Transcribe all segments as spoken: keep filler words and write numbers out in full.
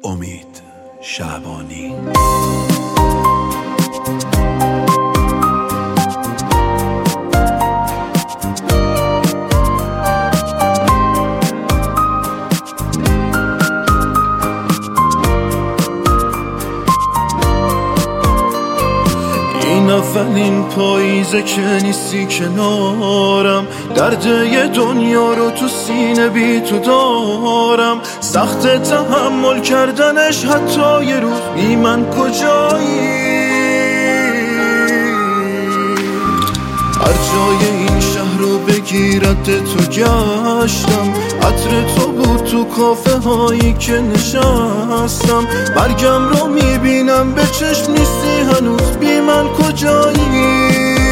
امید شعبانی. اولین پاییزه که نیستی کنارم، درد یه دنیا رو تو سینه بی تو دارم، سخت تحمل کردنش حتی یه روز. بی من کجایی؟ هر جای این شهر رو بگیرد تو گشتم، عطر تو بود تو کافه هایی که نشستم، مرگم رو میبینم به چشم نیستی هنوز. بی من کجایی؟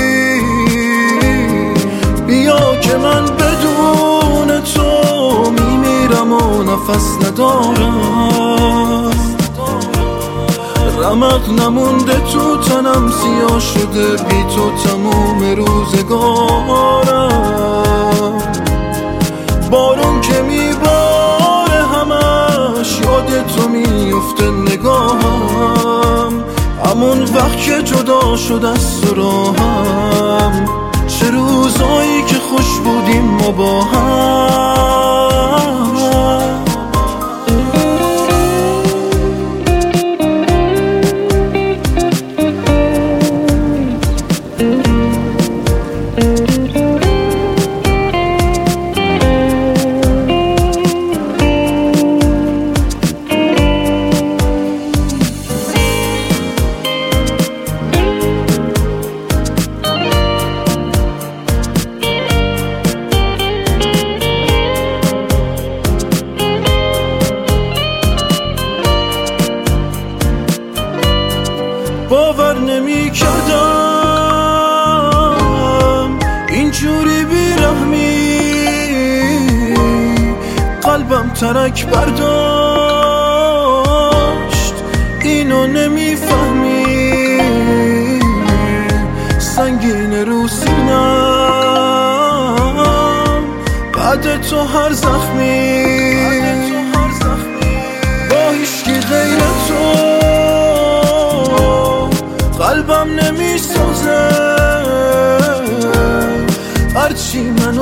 بیا که من بدون تو میمیرم و نفس ندارم، رمق نمونده تو تنم، سیاه شده بی تو تموم روزگارم. بارون که میباره همش یاد تو میفته نگاهم، همون وقت که جدا شد از سراهم، چه روزایی که خوش بودیم ما با هم. باور نمی کردم اینجوری بیرحمی، قلبم ترک برداشت اینو نمیفهمی، سنگین رو سینم بعد تو هر زخمی، با هیچکی غیر تو قلبم نمی سازه، هرچی منو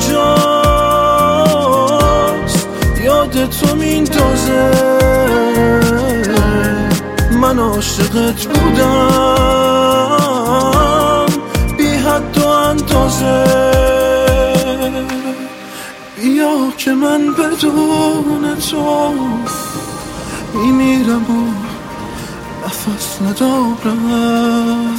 اینجاست یاد تو میندازه. من عاشقت بودم بی حد و اندازه، بیا که من بدون تو میمیرم و نفس ندارم.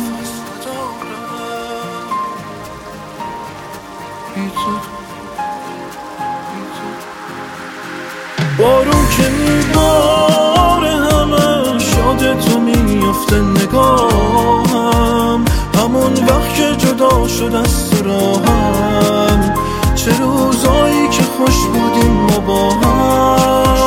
بارون که میباره همه شاد تو میفته نگاهم، همون وقت که جدا شد از سراهم، چه روزایی که خوش بودیم ما با هم.